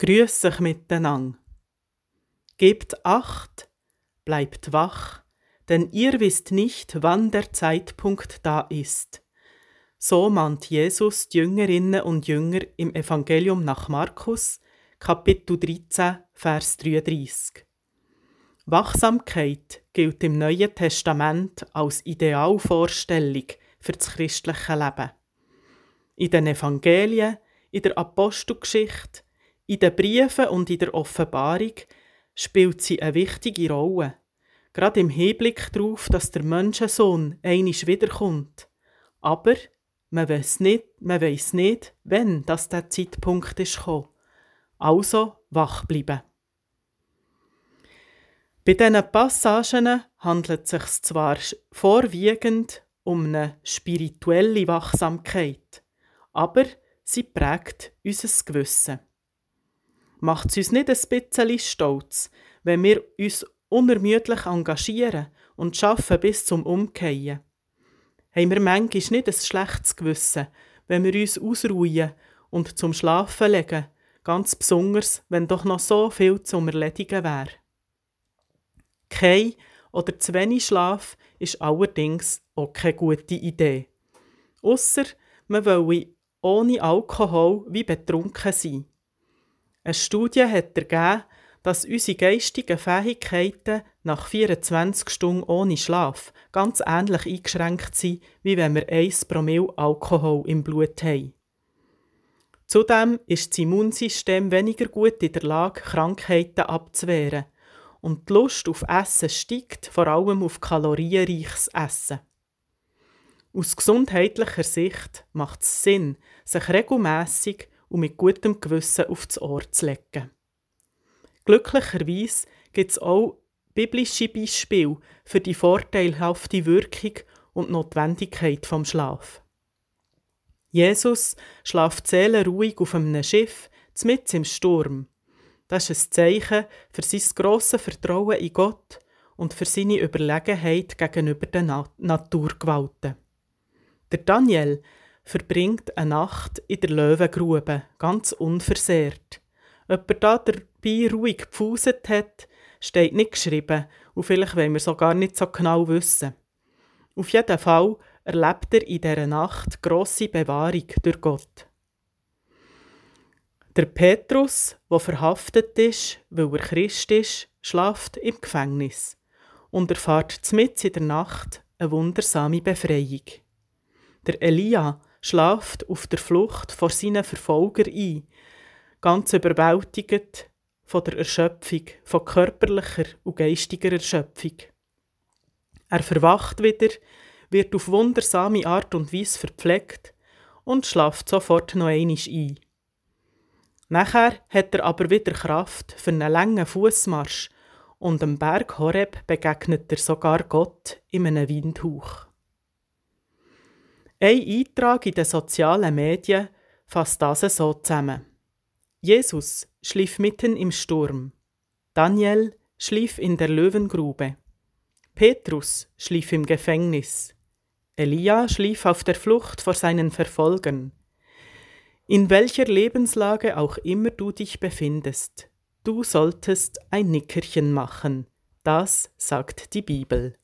Grüß euch miteinander. Gebt Acht, bleibt wach, denn ihr wisst nicht, wann der Zeitpunkt da ist. So mahnt Jesus die Jüngerinnen und Jünger im Evangelium nach Markus, Kapitel 13, Vers 33. Wachsamkeit gilt im Neuen Testament als Idealvorstellung für das christliche Leben. In den Evangelien, in der Apostelgeschichte, in den Briefen und in der Offenbarung spielt sie eine wichtige Rolle. Gerade im Hinblick darauf, dass der Menschensohn einmal wiederkommt. Aber man weiss nicht, wann das der Zeitpunkt ist gekommen. Also wach bleiben. Bei diesen Passagen handelt es sich zwar vorwiegend um eine spirituelle Wachsamkeit, aber sie prägt unser Gewissen. Macht es uns nicht ein bisschen stolz, wenn wir uns unermüdlich engagieren und arbeiten bis zum Umkehren? Haben wir manchmal nicht ein schlechtes Gewissen, wenn wir uns ausruhen und zum Schlafen legen, ganz besonders, wenn doch noch so viel zum Erledigen wäre? Kein oder zu wenig Schlaf ist allerdings auch keine gute Idee. Ausser man wolle ohne Alkohol wie betrunken sein. Eine Studie hat ergeben, dass unsere geistigen Fähigkeiten nach 24 Stunden ohne Schlaf ganz ähnlich eingeschränkt sind, wie wenn wir 1 Promille Alkohol im Blut haben. Zudem ist das Immunsystem weniger gut in der Lage, Krankheiten abzuwehren. Und die Lust auf Essen steigt, vor allem auf kalorienreiches Essen. Aus gesundheitlicher Sicht macht es Sinn, sich regelmässig und mit gutem Gewissen aufs Ohr zu legen. Glücklicherweise gibt es auch biblische Beispiele für die vorteilhafte Wirkung und Notwendigkeit vom Schlaf. Jesus schläft seelenruhig auf einem Schiff, mitten im Sturm. Das ist ein Zeichen für sein grosses Vertrauen in Gott und für seine Überlegenheit gegenüber den Naturgewalten. Der Daniel verbringt eine Nacht in der Löwengrube, ganz unversehrt. Ob er dabei ruhig gepfuset hat, steht nicht geschrieben und vielleicht wollen wir es auch gar nicht so genau wissen. Auf jeden Fall erlebt er in dieser Nacht grosse Bewahrung durch Gott. Der Petrus, der verhaftet ist, weil er Christ ist, schläft im Gefängnis und erfährt mitten in der Nacht eine wundersame Befreiung. Der Elia schläft auf der Flucht vor seinen Verfolgern ein, ganz überwältigt von der Erschöpfung, von körperlicher und geistiger Erschöpfung. Er verwacht wieder, wird auf wundersame Art und Weise verpflegt und schläft sofort noch einmal ein. Nachher hat er aber wieder Kraft für einen langen Fußmarsch und am Berg Horeb begegnet er sogar Gott in einem Windhauch. Ein Eintrag in den sozialen Medien fasst das so zusammen. Jesus schlief mitten im Sturm. Daniel schlief in der Löwengrube. Petrus schlief im Gefängnis. Elia schlief auf der Flucht vor seinen Verfolgern. In welcher Lebenslage auch immer du dich befindest, du solltest ein Nickerchen machen. Das sagt die Bibel.